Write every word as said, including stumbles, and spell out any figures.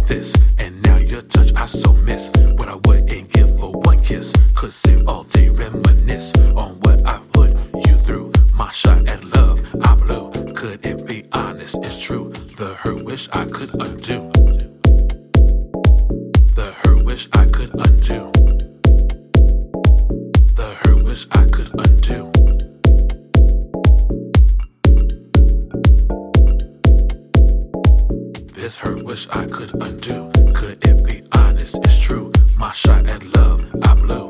this, and now your touch I so miss. What I wouldn't give for one kiss. Could sit all day, reminisce on what I put you through. My shot at love I blew. Couldn't be honest, it's true. The hurt wish I could undo. The hurt wish I could undo. The hurt wish I could undo. This hurt wish I could undo. Couldn't be honest, it's true. My shot at love I blew.